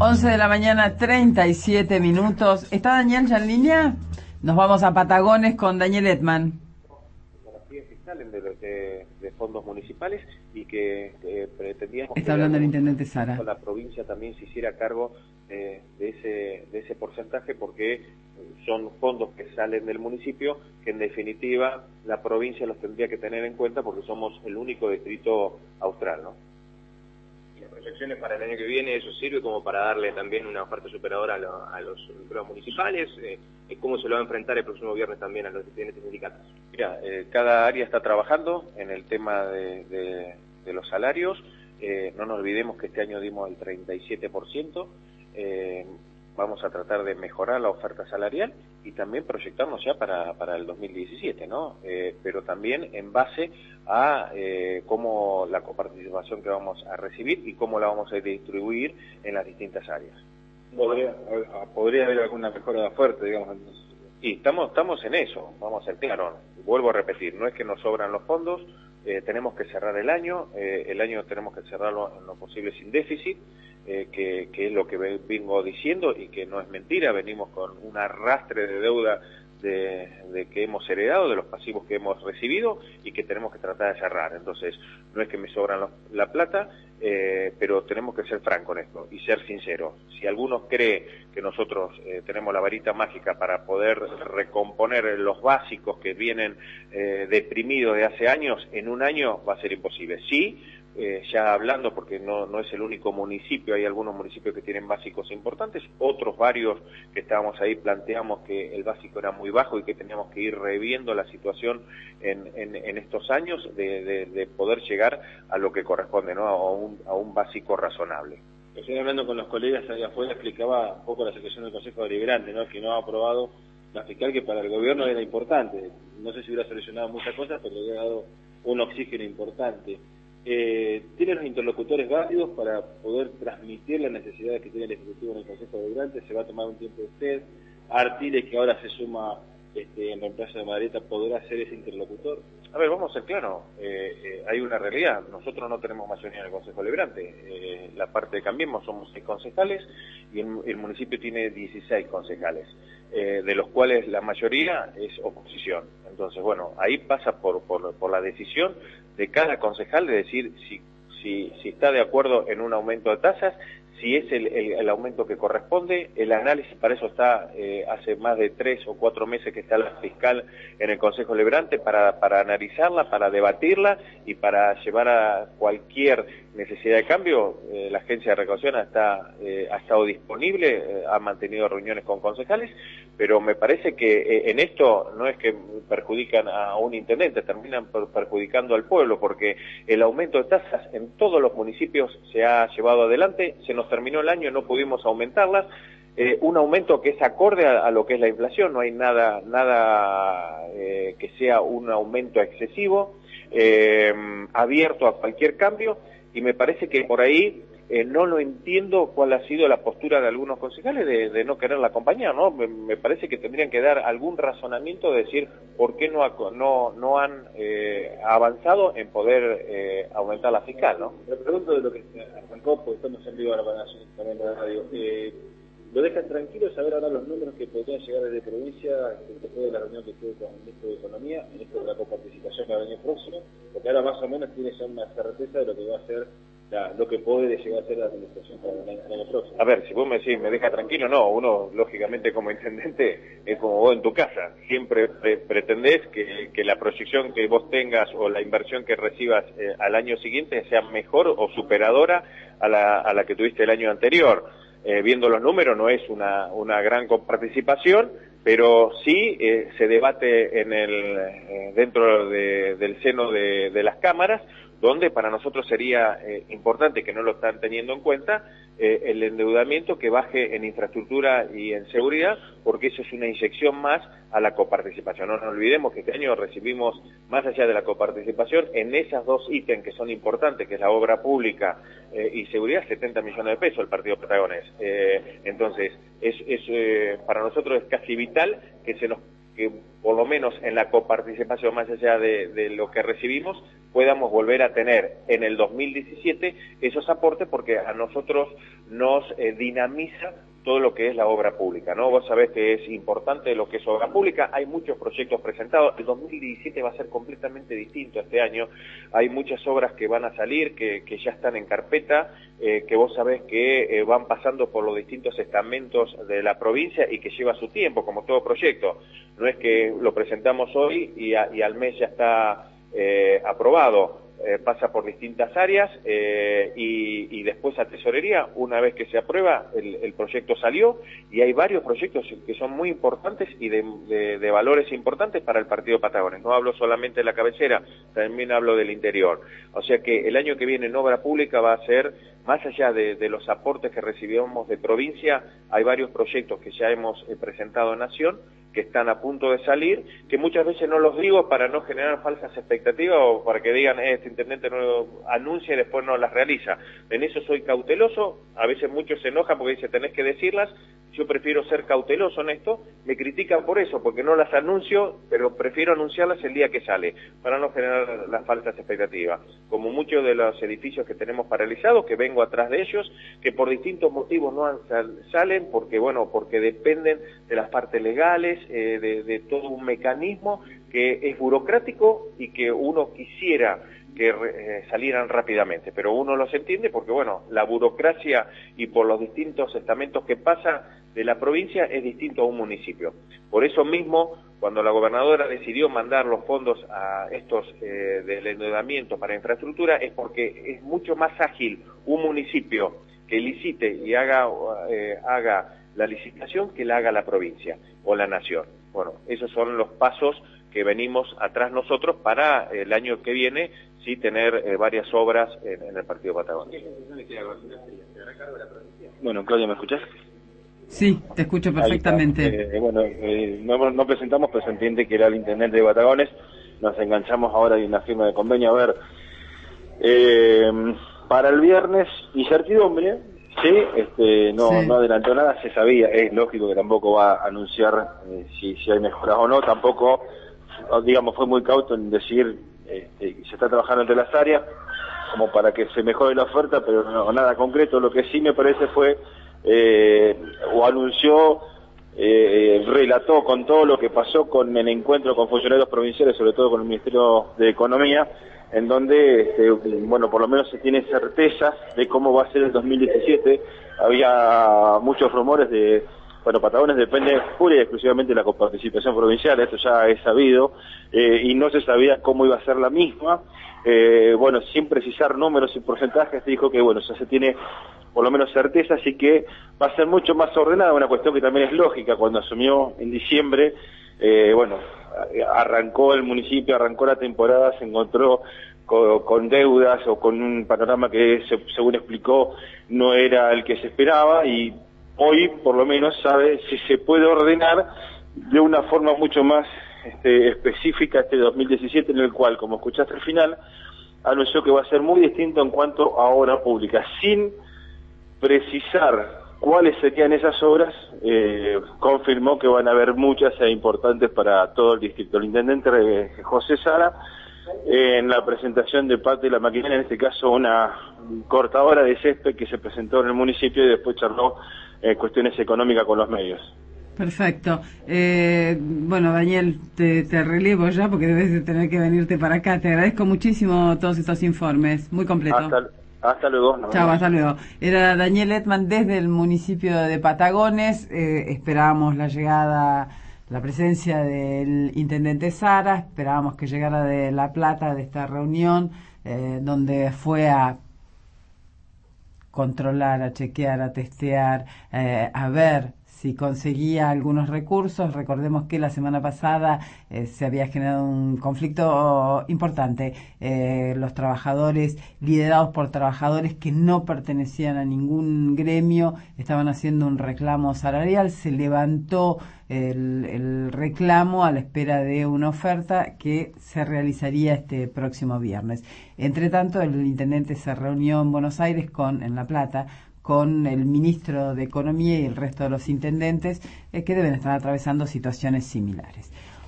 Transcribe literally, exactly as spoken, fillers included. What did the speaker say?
once de la mañana, treinta y siete minutos. ¿Está Daniel ya en línea? Nos vamos a Patagones con Daniel Edman. Fotografías que salen de, de, de fondos municipales y que eh, pretendíamos Está que hablando el la, intendente Sara. la provincia también se hiciera cargo eh, de ese de ese porcentaje, porque son fondos que salen del municipio que en definitiva la provincia los tendría que tener en cuenta porque somos el único distrito austral, ¿no? Las proyecciones para el año que viene, eso sirve como para darle también una oferta superadora a, lo, a los empleados municipales. Eh, ¿Cómo se lo va a enfrentar el próximo viernes también a los diferentes sindicatos? Mira, eh, cada área está trabajando en el tema de, de, de los salarios. Eh, no nos olvidemos que este año dimos el treinta y siete por ciento. Eh, vamos a tratar de mejorar la oferta salarial y también proyectarnos ya para, para el dos mil diecisiete, ¿no? Eh, pero también en base a eh, cómo la coparticipación que vamos a recibir y cómo la vamos a distribuir en las distintas áreas. ¿Podría, podría haber alguna mejora de oferta, digamos? Entonces? Y estamos, estamos en eso, vamos a ser claros. Vuelvo a repetir, no es que nos sobran los fondos, eh, tenemos que cerrar el año, eh, el año tenemos que cerrarlo en lo posible sin déficit, eh, que, que es lo que vengo diciendo y que no es mentira. Venimos con un arrastre de deuda de, de que hemos heredado, de los pasivos que hemos recibido y que tenemos que tratar de cerrar. Entonces, no es que me sobran los, la plata, eh, pero tenemos que ser francos en esto y ser sinceros. Si alguno cree que nosotros eh, tenemos la varita mágica para poder recomponer los básicos que vienen eh, deprimidos de hace años, en un año va a ser imposible. Sí, Eh, ya hablando, porque no, no es el único municipio, hay algunos municipios que tienen básicos importantes, otros varios que estábamos ahí planteamos que el básico era muy bajo y que teníamos que ir reviendo la situación en, en, en estos años de, de, de poder llegar a lo que corresponde, ¿no? A un, a un básico razonable. Estoy hablando con los colegas allá afuera, explicaba un poco la situación del Consejo Deliberante, ¿no? Que no ha aprobado la fiscal, que para el gobierno era importante. No sé si hubiera solucionado muchas cosas, pero le hubiera dado un oxígeno importante. Eh, ¿Tiene los interlocutores válidos para poder transmitir las necesidades que tiene el Ejecutivo en el Consejo Deliberante? ¿Se va a tomar un tiempo de usted? ¿Artiles, que ahora se suma este, en reemplazo de Madrieta, podrá ser ese interlocutor? A ver, vamos a ser claros, eh, eh, hay una realidad, nosotros no tenemos mayoría en el Consejo Deliberante, eh, la parte de Cambiemos somos seis concejales y el, el municipio tiene dieciséis concejales, eh, de los cuales la mayoría es oposición. Entonces, bueno, ahí pasa por, por, por la decisión de cada concejal de decir si, si, si está de acuerdo en un aumento de tasas, si es el, el, el aumento que corresponde. El análisis para eso está, eh, hace más de tres o cuatro meses que está la fiscal en el Consejo Deliberante para, para analizarla, para debatirla y para llevar a cualquier necesidad de cambio. Eh, la agencia de recaudación está, eh, ha estado disponible, eh, ha mantenido reuniones con concejales, pero me parece que eh, en esto no es que perjudican a un intendente, terminan per perjudicando al pueblo, porque el aumento de tasas en todos los municipios se ha llevado adelante, se nos terminó el año, no pudimos aumentarlas, eh, un aumento que es acorde a, a lo que es la inflación, no hay nada, nada eh, que sea un aumento excesivo, eh, abierto a cualquier cambio, y me parece que por ahí eh, no lo entiendo cuál ha sido la postura de algunos concejales de, de no quererla acompañar, ¿no? Me, me parece que tendrían que dar algún razonamiento de decir por qué no, no, no han eh, avanzado en poder eh, aumentar la fiscal, ¿no? Me pregunto de lo que arrancó, porque estamos en vivo ahora para también la radio. Eh, ¿Lo dejan tranquilo saber ahora los números que podrían llegar desde provincia después de la reunión que tuve con el ministro de Economía, el ministro de la coparticipación para el año próximo? Porque ahora más o menos tiene ya una certeza de lo que va a ser, la, lo que puede llegar a ser la administración para el año, el año próximo. A ver, si vos me decís, me deja tranquilo, no, uno lógicamente como intendente es como vos en tu casa, siempre pre pretendés que, que la proyección que vos tengas o la inversión que recibas eh, al año siguiente sea mejor o superadora a la, a la que tuviste el año anterior. Eh, viendo los números no es una, una gran coparticipación, pero sí eh, se debate en el, eh, dentro de, del seno de, de las cámaras, donde para nosotros sería eh, importante, que no lo están teniendo en cuenta, eh, el endeudamiento que baje en infraestructura y en seguridad, porque eso es una inyección más a la coparticipación. No nos olvidemos que este año recibimos, más allá de la coparticipación, en esas dos ítems que son importantes, que es la obra pública eh, y seguridad, setenta millones de pesos el partido Patagones. Eh, entonces, es, es eh, para nosotros es casi vital que se nos que por lo menos en la coparticipación, más allá de, de lo que recibimos, podamos volver a tener en el dos mil diecisiete esos aportes, porque a nosotros nos eh, dinamiza todo lo que es la obra pública, ¿no? Vos sabés que es importante lo que es obra pública, hay muchos proyectos presentados, el dos mil diecisiete va a ser completamente distinto este año, hay muchas obras que van a salir, que, que ya están en carpeta, eh, que vos sabés que eh, van pasando por los distintos estamentos de la provincia y que lleva su tiempo, como todo proyecto, no es que lo presentamos hoy y, a, y al mes ya está eh, aprobado. Eh, pasa por distintas áreas eh, y, y después a tesorería, una vez que se aprueba, el, el proyecto salió y hay varios proyectos que son muy importantes y de, de, de valores importantes para el partido Patagones. No hablo solamente de la cabecera, también hablo del interior. O sea que el año que viene en obra pública va a ser, más allá de, de los aportes que recibimos de provincia, hay varios proyectos que ya hemos eh, presentado en Nación, que están a punto de salir, que muchas veces no los digo para no generar falsas expectativas o para que digan, eh, este intendente no lo anuncia y después no las realiza. En eso soy cauteloso, a veces muchos se enojan porque dicen, tenés que decirlas, yo prefiero ser cauteloso en esto, me critican por eso, porque no las anuncio, pero prefiero anunciarlas el día que sale, para no generar las falsas expectativas. Como muchos de los edificios que tenemos paralizados, que vengo atrás de ellos, que por distintos motivos no sal, salen, porque bueno, porque dependen de las partes legales, eh, de, de todo un mecanismo que es burocrático y que uno quisiera que eh, salieran rápidamente, pero uno los entiende porque, bueno, la burocracia y por los distintos estamentos que pasa de la provincia es distinto a un municipio. Por eso mismo, cuando la gobernadora decidió mandar los fondos a estos eh, del endeudamiento para infraestructura, es porque es mucho más ágil un municipio que licite y haga, eh, haga la licitación que la haga la provincia o la nación. Bueno, esos son los pasos que venimos atrás nosotros para el año que viene, sí tener eh, varias obras en, en el partido Patagones. Bueno, Claudia, ¿me escuchás? Sí, te escucho perfectamente. Eh, bueno, eh, no, no presentamos, pero se entiende que era el intendente de Patagones. Nos enganchamos ahora en una firma de convenio. A ver, eh, para el viernes, incertidumbre, sí, este, no, sí. no adelantó nada, se sabía, es lógico que tampoco va a anunciar eh, si, si hay mejoras o no, tampoco, digamos, fue muy cauto en decir, este, se está trabajando entre las áreas, como para que se mejore la oferta, pero no, nada concreto. Lo que sí me parece fue, eh, o anunció, eh, relató con todo lo que pasó con el encuentro con funcionarios provinciales, sobre todo con el Ministerio de Economía, en donde, este, bueno, por lo menos se tiene certeza de cómo va a ser el dos mil diecisiete. Había muchos rumores de, bueno, Patagones depende pura y exclusivamente de la coparticipación provincial, esto ya es sabido, eh, y no se sabía cómo iba a ser la misma. Eh, bueno, sin precisar números y porcentajes, dijo que, bueno, ya se tiene por lo menos certeza, así que va a ser mucho más ordenada, una cuestión que también es lógica. Cuando asumió en diciembre, eh, bueno, arrancó el municipio, arrancó la temporada, se encontró con, con deudas o con un panorama que, se, según explicó, no era el que se esperaba, y hoy por lo menos sabe si se puede ordenar de una forma mucho más este, específica este dos mil diecisiete, en el cual, como escuchaste al final, anunció que va a ser muy distinto en cuanto a obra pública, sin precisar cuáles serían esas obras. Eh, confirmó que van a haber muchas e importantes para todo el distrito. El intendente eh, José Sara, eh, en la presentación de parte de la maquinaria, en este caso una cortadora de césped que se presentó en el municipio, y después charló eh, cuestiones económicas con los medios. Perfecto. Eh, bueno, Daniel, te, te relevo ya porque debes de tener que venirte para acá. Te agradezco muchísimo todos estos informes, muy completo. Hasta, hasta luego. No, Chao, hasta luego. Era Daniel Edman desde el municipio de Patagones. Eh, esperábamos la llegada, la presencia del intendente Sara, esperábamos que llegara de La Plata, de esta reunión, eh, donde fue a controlar, a chequear, a testear, eh, a ver si conseguía algunos recursos. Recordemos que la semana pasada eh, se había generado un conflicto importante. Eh, los trabajadores, liderados por trabajadores que no pertenecían a ningún gremio, estaban haciendo un reclamo salarial. Se levantó el, el reclamo a la espera de una oferta que se realizaría este próximo viernes. Entre tanto, el intendente se reunió en Buenos Aires, con en La Plata, con el ministro de Economía y el resto de los intendentes eh, que deben estar atravesando situaciones similares.